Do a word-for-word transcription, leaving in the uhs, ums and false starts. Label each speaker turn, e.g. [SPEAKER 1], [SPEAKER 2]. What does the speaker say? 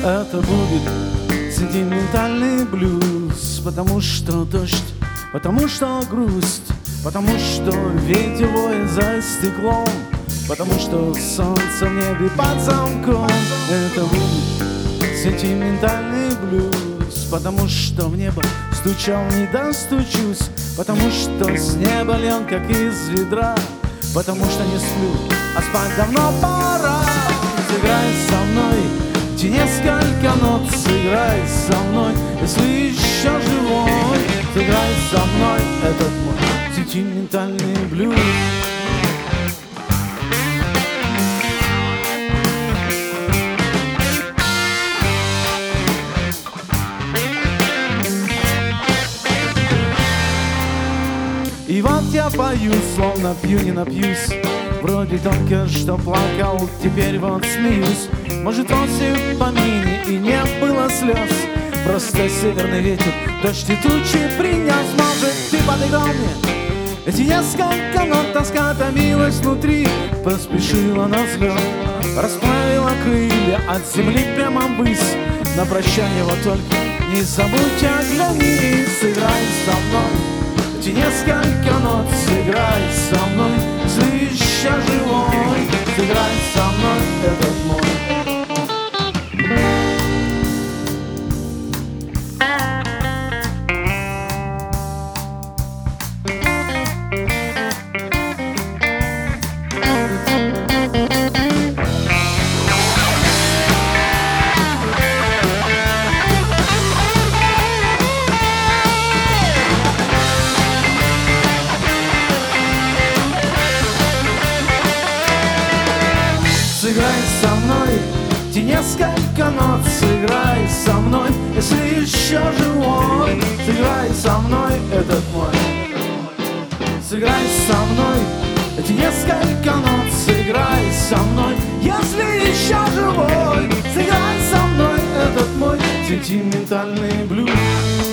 [SPEAKER 1] Это будет сентиментальный блюз, потому что дождь, потому что грусть, потому что ветер воет за стеклом, потому что солнце в небе под замком. Это будет сентиментальный блюз, потому что в небо стучал, не достучусь, потому что с неба льет, как из ведра, потому что не сплю, а спать давно пора. Сыграй со мной те несколько нот, сыграй со мной, если еще живой. Сыграй со мной этот мой сентиментальный блюз. И вот я пою, словно пью, не напьюсь. Вроде только что плакал, теперь вот смеюсь. Может, вовсе в помине и не было слез, просто северный ветер, дождь и тучи принес. Может, ты подыграл мне эти несколько нот, тоска томилась внутри, поспешила на взлет, расправила крылья от земли прямо ввысь. На прощание вот только не забудь оглянись. Сыграй со мной эти несколько нот, сыграй со мной, если еще живой. Сыграй со мной этот мой. Сыграй со мной те несколько нот, сыграй со мной, если еще живой. Сыграй со мной этот мой. Сыграй со мной эти несколько нот, сыграй со мной, если еще живой. Сыграй со мной этот мой сентиментальный блюз.